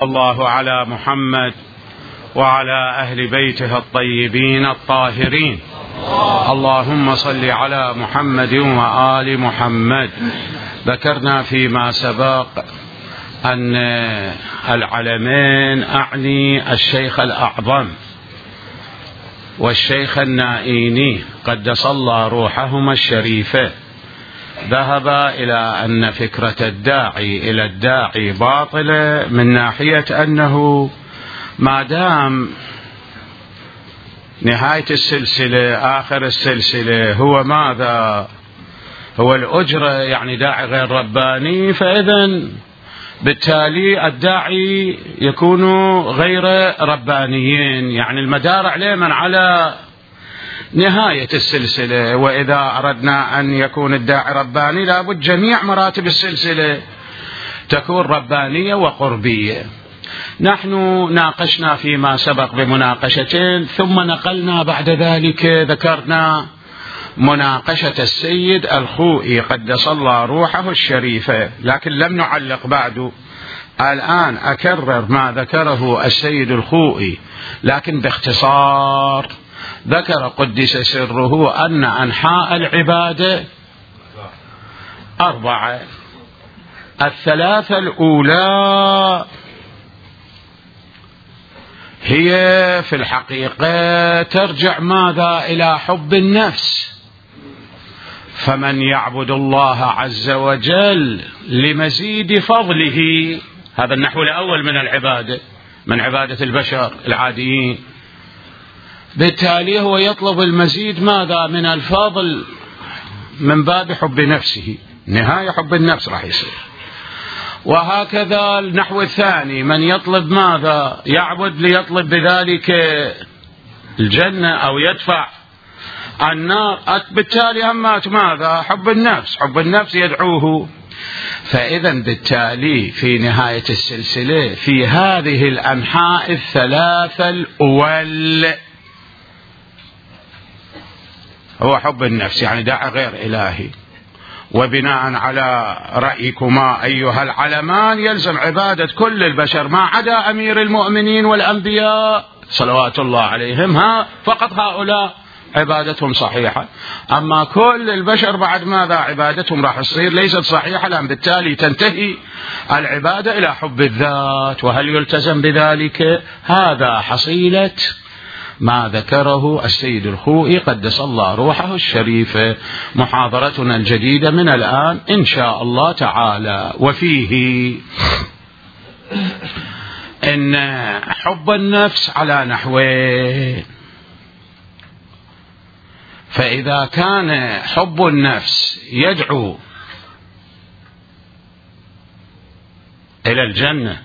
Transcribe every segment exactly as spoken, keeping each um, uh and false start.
الله على محمد وعلى أهل بيته الطيبين الطاهرين. اللهم صل على محمد وآل محمد. ذكرنا فيما سبق أن العلمين أعني الشيخ الأعظم والشيخ النائيني قدس الله روحهما الشريفة ذهب إلى أن فكرة الداعي إلى الداعي باطلة، من ناحية أنه ما دام نهاية السلسلة آخر السلسلة هو ماذا؟ هو الأجرة، يعني داعي غير رباني، فإذن بالتالي الداعي يكون غير ربانيين، يعني المدار عليهم على نهاية السلسلة. وإذا أردنا أن يكون الداعي رباني لابد جميع مراتب السلسلة تكون ربانية وقربية. نحن ناقشنا فيما سبق بمناقشتين، ثم نقلنا بعد ذلك ذكرنا مناقشة السيد الخوئي قدس الله روحه الشريفة، لكن لم نعلق بعد. الآن أكرر ما ذكره السيد الخوئي لكن باختصار. ذكر قدس سره أن أنحاء العبادة أربعة. الثلاثة الأولى هي في الحقيقة ترجع ماذا؟ إلى حب النفس. فمن يعبد الله عز وجل لمزيد فضله، هذا النحو الأول من العبادة، من عبادة البشر العاديين، بالتالي هو يطلب المزيد ماذا؟ من الفضل من باب حب نفسه، نهاية حب النفس راح يصير. وهكذا النحو الثاني، من يطلب ماذا؟ يعبد ليطلب بذلك الجنة أو يدفع النار، بالتالي همات ماذا؟ حب النفس، حب النفس يدعوه. فإذا بالتالي في نهاية السلسلة في هذه الأنحاء الثلاثة الأول هو حب النفس، يعني داعي غير إلهي. وبناء على رأيكما أيها العلمان يلزم عبادة كل البشر ما عدا أمير المؤمنين والأنبياء صلوات الله عليهم، ها فقط هؤلاء عبادتهم صحيحة، أما كل البشر بعد ماذا؟ عبادتهم راح تصير ليست صحيحة، لأن بالتالي تنتهي العبادة إلى حب الذات. وهل يلتزم بذلك؟ هذا حصيلة ما ذكره السيد الخوئي قدس الله روحه الشريفة. محاضرتنا الجديدة من الآن إن شاء الله تعالى. وفيه إن حب النفس على نحوين. فإذا كان حب النفس يدعو إلى الجنة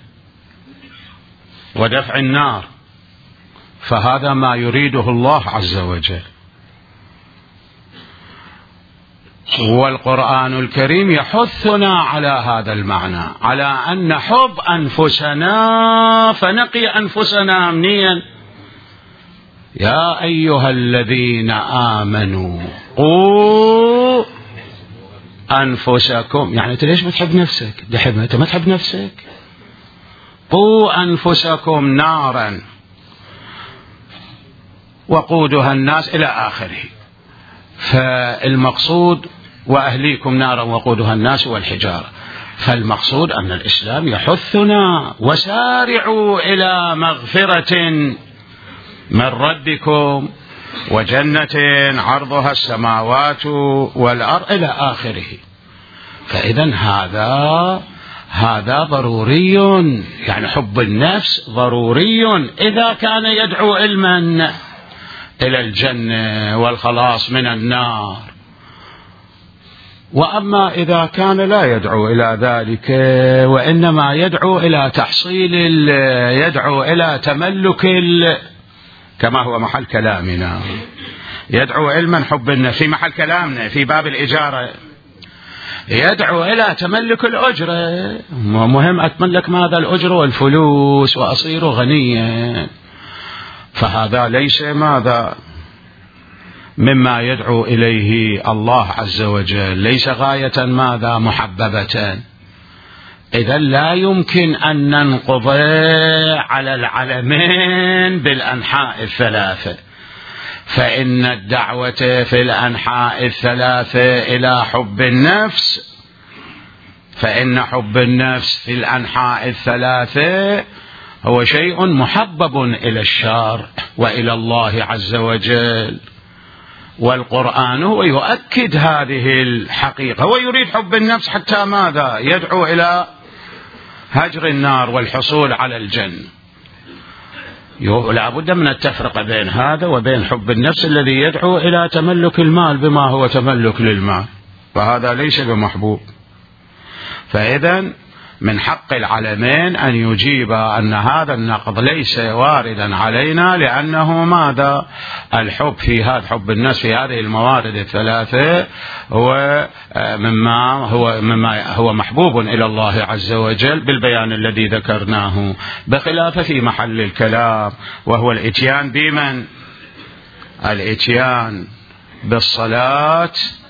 ودفع النار فهذا ما يريده الله عز وجل، والقرآن الكريم يحثنا على هذا المعنى، على أن نحب أنفسنا فنقي أنفسنا منيا. يا أيها الذين آمنوا قوا أنفسكم، يعني أنت ليش بتحب نفسك؟ دحب أنت ما تحب نفسك. قوا أنفسكم نارا وقودها الناس إلى آخره. فالمقصود وأهليكم نارا وقودها الناس والحجارة. فالمقصود أن الإسلام يحثنا وسارعوا إلى مغفرة من ربكم وجنة عرضها السماوات والأرض إلى آخره. فإذا هذا هذا ضروري، يعني حب النفس ضروري إذا كان يدعو علما إلى الجنة والخلاص من النار. وأما إذا كان لا يدعو إلى ذلك وإنما يدعو إلى تحصيل يدعو إلى تملك كما هو محل كلامنا، يدعو علما حب النفس في محل كلامنا في باب الإجارة، يدعو إلى تملك الأجرة، مهم أتملك ماذا؟ الأجرة والفلوس وأصير غنيا. فهذا ليس ماذا؟ مما يدعو إليه الله عز وجل، ليس غاية ماذا؟ محببة. إذا لا يمكن أن ننقضي على العلمين بالأنحاء الثلاثة، فإن الدعوة في الأنحاء الثلاثة إلى حب النفس، فإن حب النفس في الأنحاء الثلاثة هو شيء محبب إلى الشرع وإلى الله عز وجل، والقرآن هو يؤكد هذه الحقيقة. هو يريد حب النفس حتى ماذا؟ يدعو إلى هجر النار والحصول على الجنة. لا بد من التفرقة بين هذا وبين حب النفس الذي يدعو إلى تملك المال بما هو تملك للمال، فهذا ليس بمحبوب. فإذا من حق العلمين أن يجيب أن هذا النقض ليس واردا علينا، لأنه ماذا؟ الحب في هذا حب النفس في هذه الموارد الثلاثة هو مما هو مما هو محبوب إلى الله عز وجل بالبيان الذي ذكرناه، بخلاف في محل الكلام وهو الإتيان بمن؟ الإتيان بالصلاة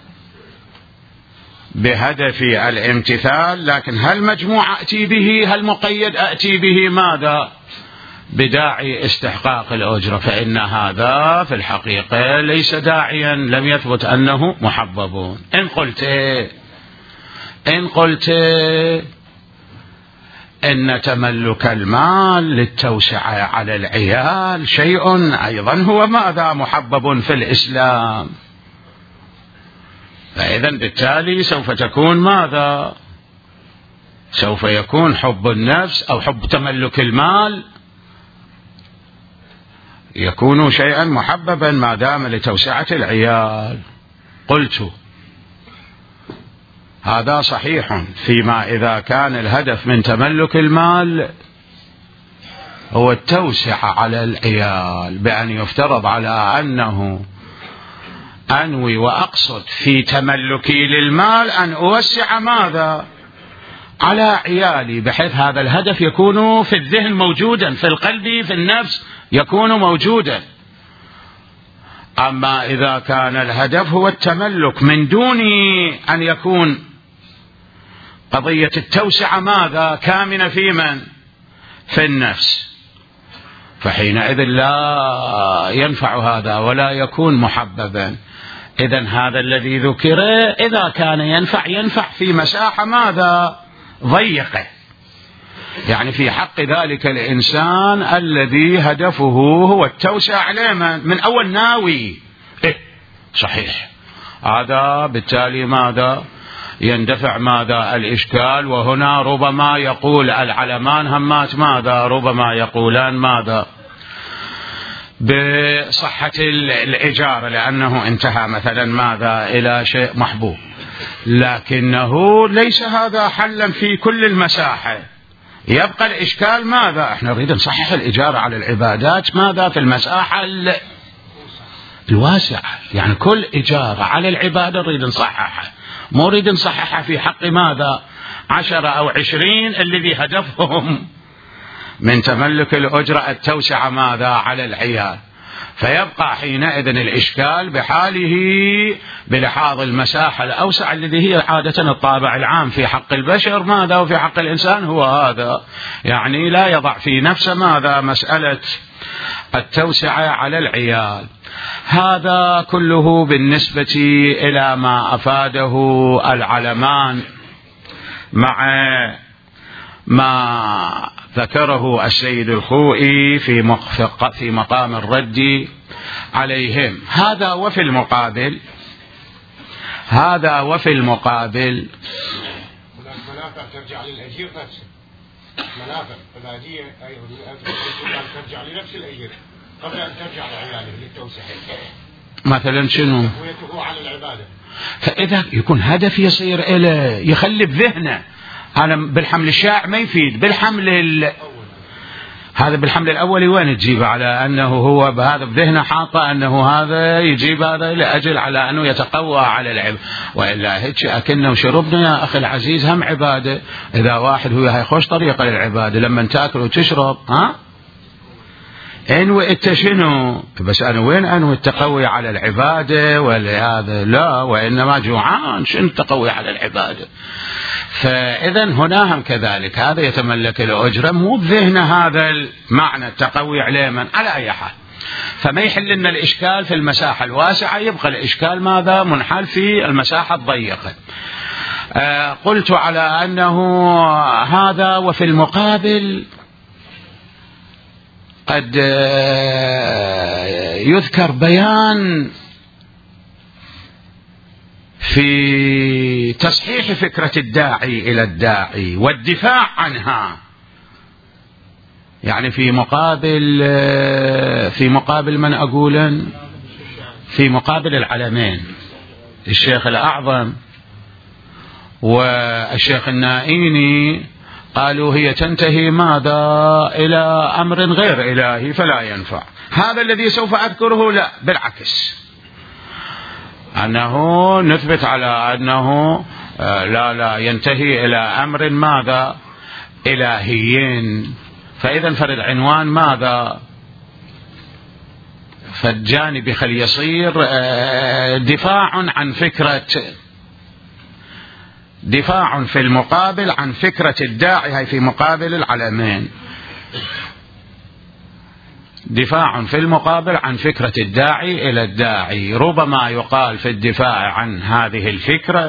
بهدف الامتثال، لكن هل مجموع أتي به؟ هل مقيد أتي به ماذا؟ بداعي استحقاق الأجرة، فإن هذا في الحقيقة ليس داعيا، لم يثبت أنه محبب. إن قلت إن قلت إن تملك المال للتوسعة على العيال شيء أيضا هو ماذا؟ محبب في الإسلام، فإذا بالتالي سوف تكون ماذا؟ سوف يكون حب النفس أو حب تملك المال يكون شيئا محببا ما دام لتوسعة العيال. قلت هذا صحيح فيما إذا كان الهدف من تملك المال هو التوسعة على العيال، بأن يفترض على أنه أنوي وأقصد في تملكي للمال أن أوسع ماذا؟ على عيالي، بحيث هذا الهدف يكون في الذهن موجودا، في القلب في النفس يكون موجودا. أما إذا كان الهدف هو التملك من دون أن يكون قضية التوسعة ماذا؟ كامنة في من؟ في النفس، فحينئذ لا ينفع هذا ولا يكون محببا. إذن هذا الذي ذكر إذا كان ينفع ينفع في مساحة ماذا؟ ضيقة، يعني في حق ذلك الإنسان الذي هدفه هو التوسع عليه من أول ناوي. إيه صحيح، هذا بالتالي ماذا؟ يندفع ماذا؟ الإشكال. وهنا ربما يقول العلمان همات ماذا؟ ربما يقولان ماذا؟ بصحة الإجارة، لأنه انتهى مثلا ماذا؟ إلى شيء محبوب، لكنه ليس هذا حلا في كل المساحة. يبقى الإشكال ماذا؟ احنا نريد نصحح الإجارة على العبادات ماذا؟ في المساحة الواسعة، يعني كل إجارة على العبادة نريد نصححها، مو نريد نصححها في حق ماذا؟ عشرة أو عشرين الذي هدفهم من تملك الأجرة التوسعة ماذا؟ على العيال. فيبقى حينئذ الإشكال بحاله بلحاظ المساحة الأوسع الذي هي عادة الطابع العام في حق البشر ماذا؟ وفي حق الإنسان هو هذا، يعني لا يضع في نفسه ماذا؟ مسألة التوسعة على العيال. هذا كله بالنسبة إلى ما أفاده العلمان مع ما ذكره السيد الخوئي في في مقام الرد عليهم. هذا وفي المقابل هذا وفي المقابل هناك منافع ترجع للأجير نفسه، منافع فلادية أيضا ترجع لنفس الأجير قبل أن ترجع لعياله للتوسعة، مثلا شنو؟ تقويته على العبادة. فإذا يكون هدف يصير إليه يخلي بذهنه. أنا بالحمل الشائع ما يفيد، بالحمل ال... هذا بالحمل الأولي وين تجيبه؟ على أنه هو بهذا بذهنه حاطة أنه هذا يجيب هذا لأجل على أنه يتقوى على العلم، وإلا هيك أكلنا وشربنا يا أخي العزيز هم عبادة. إذا واحد هو هيخش طريقة للعبادة لما تأكل وتشرب ها انوي انت شنو؟ بس انا وين انوي التقوي على العبادة ولا هذا؟ لا، وانما جوعان، شنو التقوي على العبادة؟ فاذا هنا هم كذلك، هذا يتملك الاجرة مو بذهن هذا المعنى التقوي عليه من على اي حال. فما يحل لنا الاشكال في المساحة الواسعة، يبقى الاشكال ماذا؟ منحل في المساحة الضيقة. آه قلت على انه هذا، وفي المقابل قد يذكر بيان في تصحيح فكرة الداعي إلى الداعي والدفاع عنها، يعني في مقابل في مقابل من أقولا في مقابل العلمين، الشيخ الأعظم والشيخ النائيني، قالوا هي تنتهي ماذا؟ إلى أمر غير إلهي فلا ينفع. هذا الذي سوف أذكره لا، بالعكس، أنه نثبت على أنه لا لا ينتهي إلى أمر ماذا؟ إلهيين. فإذا فرد عنوان ماذا؟ فالجانب خل يصير دفاع عن فكرة دفاع في المقابل عن فكرة الداعي، هي في مقابل العلمين، دفاع في المقابل عن فكرة الداعي إلى الداعي. ربما يقال في الدفاع عن هذه الفكرة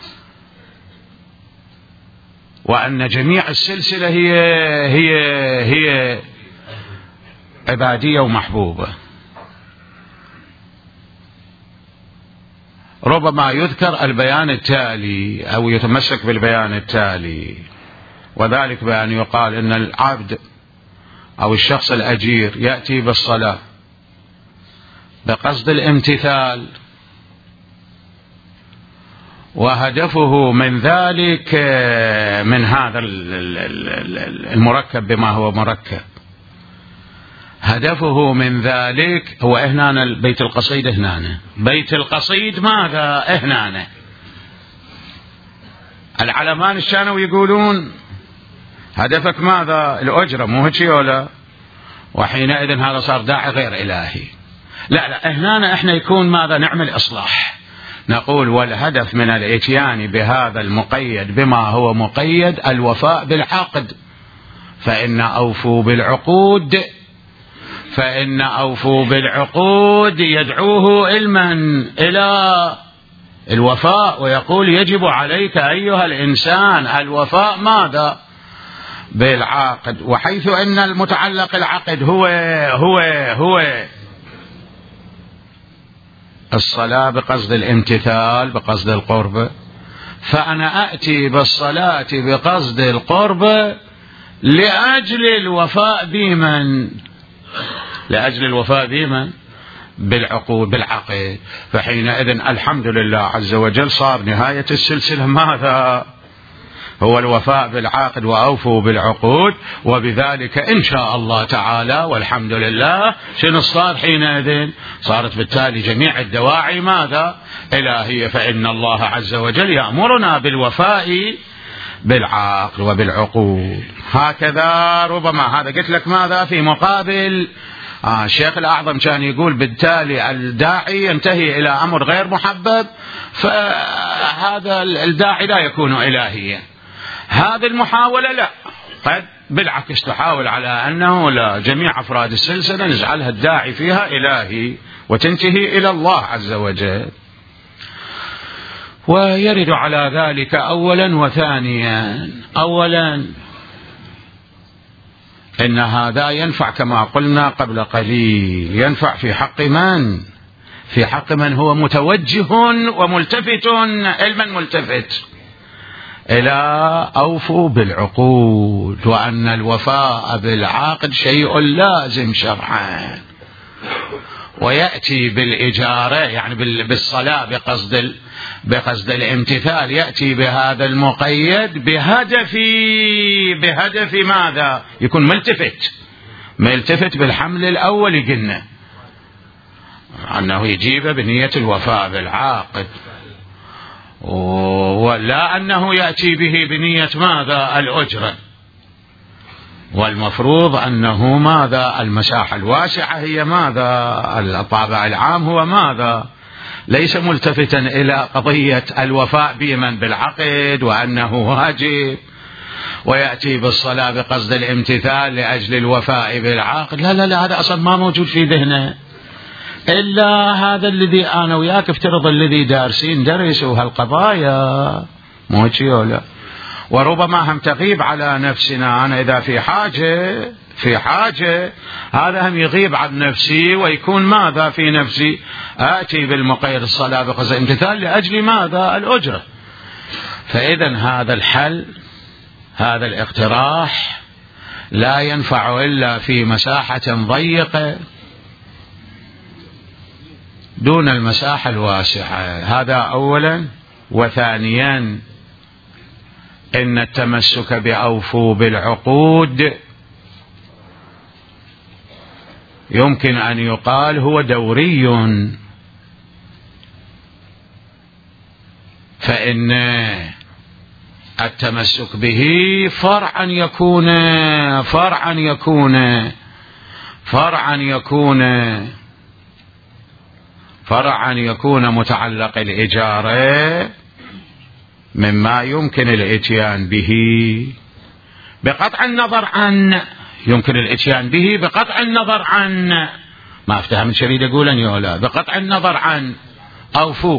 وأن جميع السلسلة هي هي هي عبادية ومحبوبة. ربما يذكر البيان التالي أو يتمسك بالبيان التالي، وذلك بأن يقال إن العبد أو الشخص الأجير يأتي بالصلاة بقصد الامتثال، وهدفه من ذلك من هذا المركب بما هو مركب، هدفه من ذلك هو هنا البيت القصيد، هنا بيت القصيد ماذا؟ هنا العلمان الشانوا يقولون هدفك ماذا؟ الأجرة، مو هيك ولا؟ وحينئذ هذا صار داعي غير إلهي. لا لا، هنا احنا يكون ماذا؟ نعمل إصلاح، نقول والهدف من الاتيان بهذا المقيد بما هو مقيد الوفاء بالعقد، فإن أوفوا بالعقود فإن أوفوا بالعقود يدعوه علما إلى الوفاء، ويقول يجب عليك أيها الإنسان الوفاء ماذا؟ بالعقد. وحيث أن المتعلق العقد هو هو هو الصلاة بقصد الامتثال بقصد القرب، فأنا أتي بالصلاة بقصد القرب لأجل الوفاء بمن؟ لأجل الوفاء بمن؟ بالعقود بالعقد. فحينئذ الحمد لله عز وجل صار نهاية السلسلة ماذا؟ هو الوفاء بالعقد، وأوفوا بالعقود، وبذلك إن شاء الله تعالى والحمد لله شنو صار حينئذ؟ صارت بالتالي جميع الدواعي ماذا؟ إلهية. فإن الله عز وجل يأمرنا بالوفاء بالعقد وبالعقود. هكذا ربما هذا قلت لك ماذا؟ في مقابل آه الشيخ الأعظم كان يقول بالتالي الداعي ينتهي إلى أمر غير محبب، فهذا الداعي لا يكون إلهيا. هذه المحاولة لا، قد بالعكس تحاول على أنه لا، جميع أفراد السلسلة نجعلها الداعي فيها إلهي وتنتهي إلى الله عز وجل. ويرد على ذلك أولا وثانيا. أولا إن هذا ينفع كما قلنا قبل قليل، ينفع في حق من؟ في حق من هو متوجه وملتفت. علما ملتفت إلى أوفوا بالعقود، وأن الوفاء بالعقد شيء لازم شرعا، ويأتي بالإجارة يعني بالصلاة بقصد بقصد الامتثال، يأتي بهذا المقيد بهدف بهدف ماذا؟ يكون ملتفت ملتفت بالحمل الأول، قلنا أنه يجيب بنية الوفاء بالعقد، ولا أنه يأتي به بنية ماذا؟ الأجرة. والمفروض أنه ماذا؟ المساحة الواسعة هي ماذا؟ الطابع العام هو ماذا؟ ليس ملتفتا إلى قضية الوفاء بمن بالعقد وأنه واجب ويأتي بالصلاة بقصد الامتثال لأجل الوفاء بالعقد. لا لا لا، هذا أصلا ما موجود في ذهنه إلا هذا الذي أنا وياك افترض الذي دارسين درسوا هالقضايا موجيولا، وربما هم تغيب على نفسنا. أنا إذا في حاجة في حاجة هذا هم يغيب عن نفسي ويكون ماذا في نفسي؟ آتي بالمقيد الصلاة بقصد الامتثال لأجل ماذا؟ الأجرة. فإذا هذا الحل، هذا الاقتراح لا ينفع إلا في مساحة ضيقة دون المساحة الواسعة. هذا أولا. وثانيا إن التمسك بأوفوا بالعقود يمكن أن يقال هو دوري، فإن التمسك به فرعا يكون فرعا يكون فرعا يكون فرعا يكون متعلق الإجارة مما يمكن الاتيان به بقطع النظر عن يمكن الاتيان به بقطع النظر عن ما افتهم الشريد يقول أن يولا بقطع النظر عن أوفو.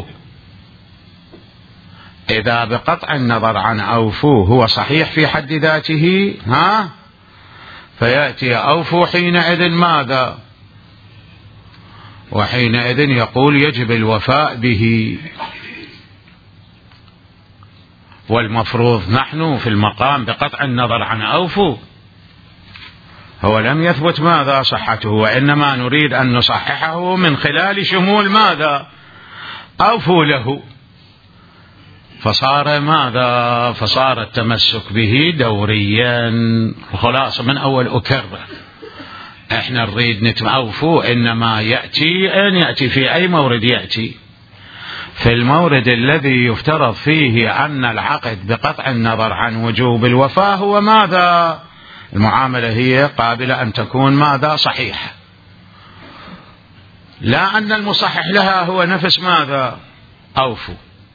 إذا بقطع النظر عن أوفو هو صحيح في حد ذاته، ها فيأتي أوفو حينئذ ماذا؟ وحينئذ يقول يجب الوفاء به. والمفروض نحن في المقام بقطع النظر عن أوفو هو لم يثبت ماذا؟ صحته، وإنما نريد أن نصححه من خلال شمول ماذا؟ أوفوا له. فصار ماذا؟ فصار التمسك به دوريا. خلاص من أول أكرر احنا نريد نتوفوا، إنما يأتي أن يأتي في أي مورد يأتي؟ في المورد الذي يفترض فيه أن العقد بقطع النظر عن وجوب الوفاء هو ماذا؟ المعاملة هي قابلة أن تكون ماذا؟ صحيحة، لا أن المصحح لها هو نفس ماذا؟ أوفوا.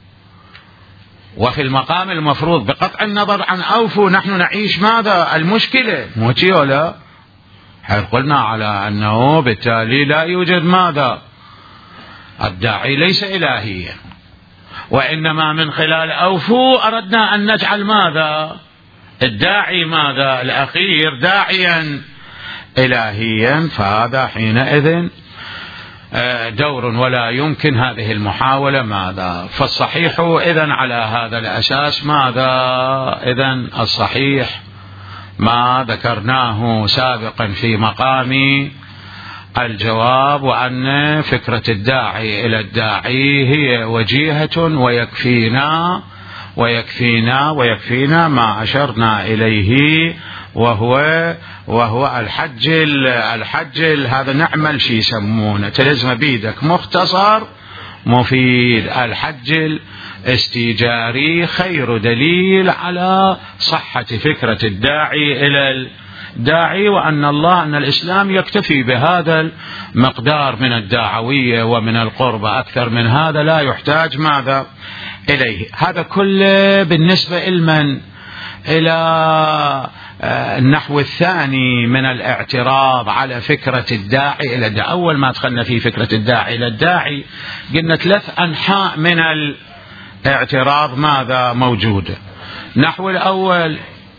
وفي المقام المفروض بقطع النظر عن أوفوا نحن نعيش ماذا؟ المشكلة موتي ولا حيث قلنا على أنه بالتالي لا يوجد ماذا؟ الداعي ليس إلهيا، وإنما من خلال أوفوا أردنا أن نجعل ماذا؟ الداعي ماذا؟ الأخير داعيا إلهيا. فهذا حينئذ دور ولا يمكن هذه المحاولة ماذا؟ فالصحيح إذن على هذا الأساس ماذا؟ إذن الصحيح ما ذكرناه سابقا في مقام الجواب، وأن فكرة الداعي إلى الداعي هي وجيهة ويكفينا ويكفينا ويكفينا ما أشرنا إليه، وهو وهو الحج الحج هذا نعمل شيء يسمونه تلزم بيدك مختصر مفيد. الحج الاستيجاري خير دليل على صحة فكرة الداعي إلى الداعي، وأن الله أن الإسلام يكتفي بهذا المقدار من الدعوية ومن القربة، أكثر من هذا لا يحتاج ماذا إليه. هذا كله بالنسبة لمن؟ إلى النحو الثاني من الاعتراض على فكرة الداعي إلى الداعي. أول ما دخلنا في فكرة الداعي إلى الداعي قلنا ثلاث أنحاء من الاعتراض ماذا موجودة. نحو الأول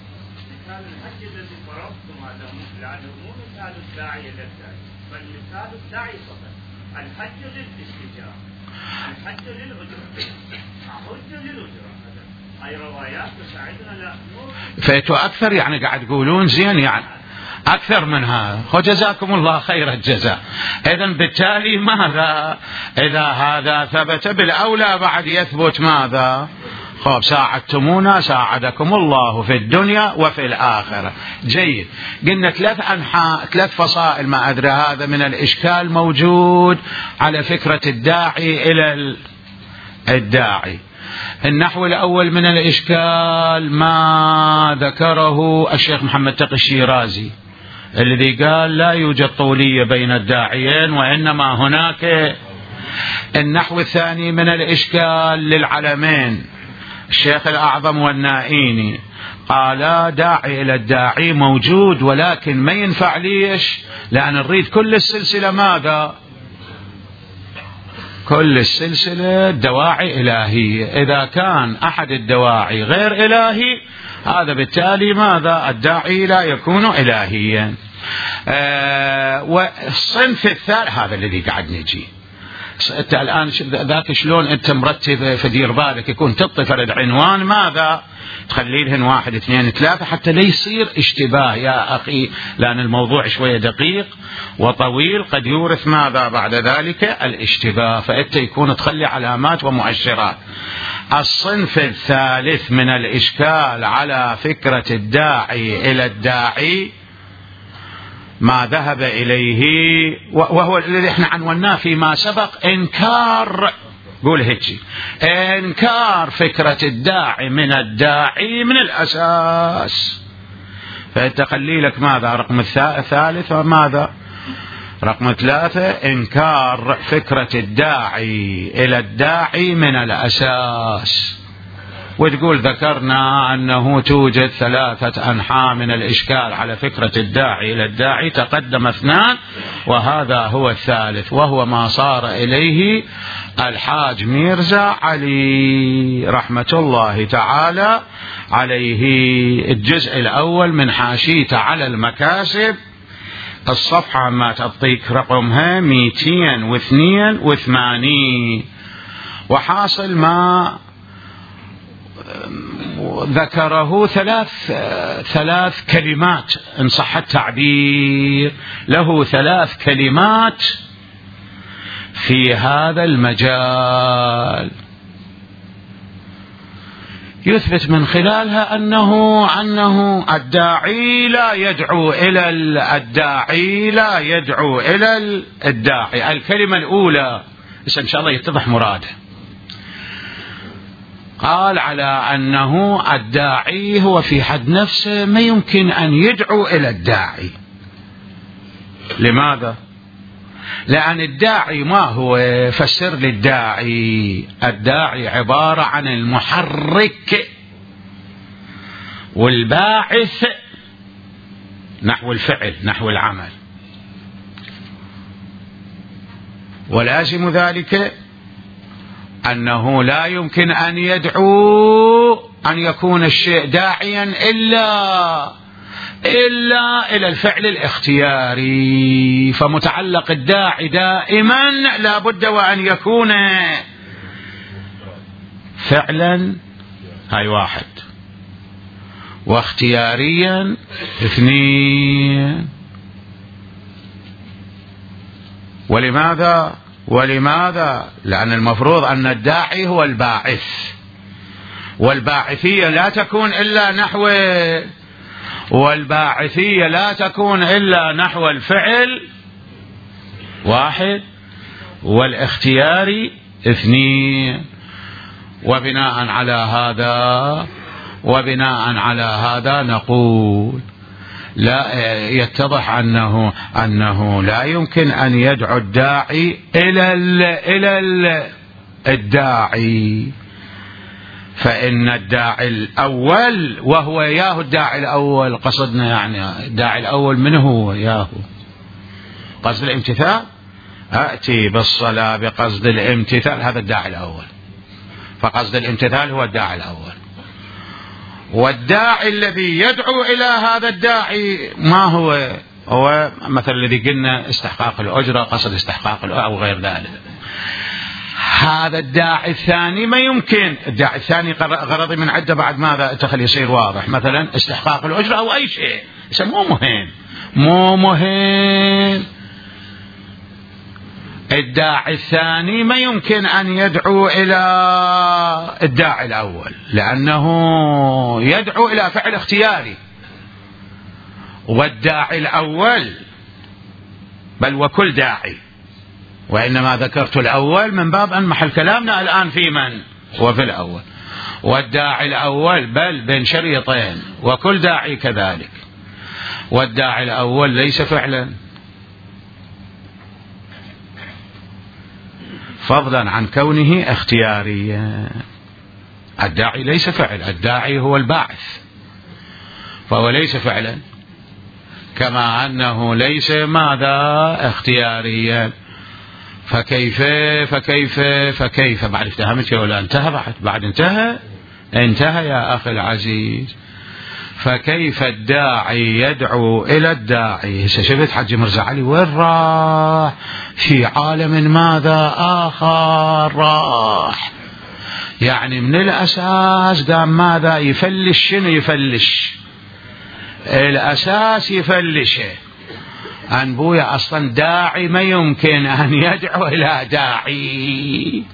فيتو أكثر، يعني قاعد تقولون زين يعني أكثر من هذا، وجزاكم الله خير الجزاء. إذن بالتالي ماذا؟ إذا هذا ثبت بالأولى بعد يثبت ماذا؟ خب ساعدتمونا ساعدكم الله في الدنيا وفي الآخرة. جيد. قلنا ثلاث أنحاء ثلاث فصائل ما أدري هذا من الإشكال موجود على فكرة الداعي إلى الداعي. النحو الأول من الإشكال ما ذكره الشيخ محمد تقي الشيرازي الذي قال لا يوجد طولية بين الداعيين وإنما هناك. النحو الثاني من الإشكال للعلمين الشيخ الأعظم والنائيني قالا داعي إلى الداعي موجود ولكن ما ينفع ليش؟ لأن نريد كل السلسلة ماذا؟ كل السلسلة دواعي إلهية. إذا كان أحد الدواعي غير إلهي هذا بالتالي ماذا؟ الداعي لا يكون إلهيا. آه والصنف الثالث هذا الذي قاعد نجي انت الآن ذاك شلون انت مرتب فدير بالك يكون تطي فرد عنوان ماذا تخلي لهن واحد اثنين ثلاثة حتى لا يصير اشتباه يا أخي، لأن الموضوع شوية دقيق وطويل قد يورث ماذا بعد ذلك الاشتباه، فأنت يكون تخلي علامات ومؤشرات. الصنف الثالث من الإشكال على فكرة الداعي إلى الداعي ما ذهب إليه وهو الذي احنا عنوناه فيما سبق إنكار، قول هيك، إنكار فكرة الداعي من الداعي من الأساس. فأنت خلي لك ماذا رقم الثالث وماذا رقم ثلاثة إنكار فكرة الداعي إلى الداعي من الأساس. وتقول ذكرنا أنه توجد ثلاثة أنحاء من الإشكال على فكرة الداعي إلى الداعي، تقدم اثنان وهذا هو الثالث وهو ما صار إليه الحاج ميرزا علي رحمة الله تعالى عليه. الجزء الأول من حاشيته على المكاسب الصفحة ما تعطيك رقمها مئتين واثنين وثمانين. وحاصل ما ذكره ثلاث ثلاث كلمات إن صح التعبير، له ثلاث كلمات في هذا المجال يثبت من خلالها أنه أنه الداعي لا يدعو إلى الداعي لا يدعو إلى الداعي. الكلمة الأولى إن شاء الله يتضح مراده. قال على أنه الداعي هو في حد نفسه ما يمكن أن يدعو إلى الداعي. لماذا؟ لأن الداعي ما هو؟ فسر للداعي. الداعي عبارة عن المحرك والباعث نحو الفعل نحو العمل، ولازم ذلك أنه لا يمكن أن يدعو أن يكون الشيء داعيا إلا إلا إلى الفعل الاختياري. فمتعلق الداعي دائما لا بد وأن يكون فعلا هاي واحد واختياريا اثنين. ولماذا؟ ولماذا؟ لأن المفروض أن الداعي هو الباعث، والباعثية لا تكون إلا نحو والباعثية لا تكون إلا نحو الفعل واحد والاختياري اثنين. وبناء على هذا وبناء على هذا نقول لا يتضح أنه أنه لا يمكن أن يدعو الداعي إلى ال إلى ال الداعي، فإن الداعي الأول وهو ياهو الداعي الأول قصدنا يعني الداعي الأول من هو ياهو قصد الامتثال. أأتي بالصلاة بقصد الامتثال هذا الداعي الأول، فقصد الامتثال هو الداعي الأول. والداعي الذي يدعو إلى هذا الداعي ما هو؟ هو مثل الذي قلنا استحقاق الأجرة قصد استحقاق الأجرة أو غير ذلك. هذا الداعي الثاني ما يمكن. الداعي الثاني غرضي من عدة بعد ماذا تخلي يصير واضح، مثلا استحقاق الأجرة أو أي شيء مو مهم مو مهم. الداعي الثاني ما يمكن أن يدعو إلى الداعي الأول لأنه يدعو إلى فعل اختياري. والداعي الأول بل وكل داعي، وإنما ذكرت الأول من باب أن محل كلامنا الآن في من وفي الأول. والداعي الأول بل بين شريطين وكل داعي كذلك. والداعي الأول ليس فعلا، فضلا عن كونه اختياريا. الداعي ليس فعل، الداعي هو الباعث، فهو ليس فعلا، كما أنه ليس ماذا اختياريا. فكيف فكيف فكيف بعد افتهمت ولا انتهى؟ بعد بعد انتهى انتهى يا أخي العزيز. فكيف الداعي يدعو إلى الداعي؟ هسه شفت حج مرزا علي وين راح؟ في عالم ماذا آخر راح، يعني من الأساس قام ماذا يفلش. شنو يفلش؟ الأساس يفلشه. أن بويا أصلا داعي ما يمكن أن يدعو إلى داعي،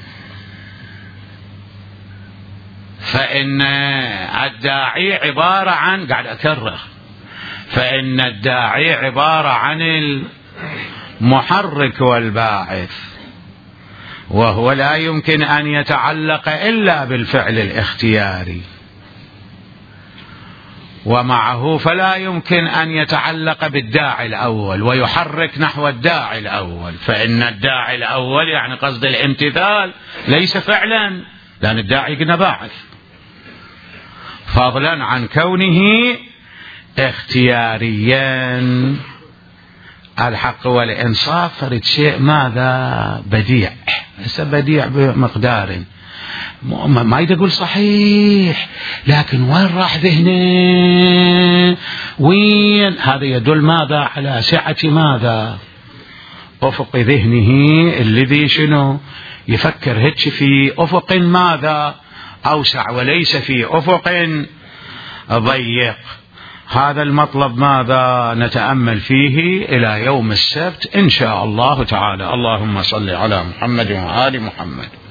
فإن الداعي عبارة عن، قاعد أكرر، فإن الداعي عبارة عن المحرك والباعث، وهو لا يمكن أن يتعلق إلا بالفعل الاختياري، ومعه فلا يمكن أن يتعلق بالداعي الأول ويحرك نحو الداعي الأول. فإن الداعي الأول يعني قصد الامتثال ليس فعلا، لأن الداعي قلنا باعث، فضلا عن كونه اختياريا. الحق والإنصاف فرد شيء ماذا بديع، هسه بديع بمقدار، ما يقول صحيح، لكن وين راح ذهنه؟ وين؟ هذا يدل ماذا؟ على سعة ماذا؟ أفق ذهنه الذي شنو؟ يفكر هيك في أفق ماذا؟ أوسع، وليس في أفق ضيق. هذا المطلب ماذا نتأمل فيه إلى يوم السبت إن شاء الله تعالى. اللهم صل على محمد وآل محمد.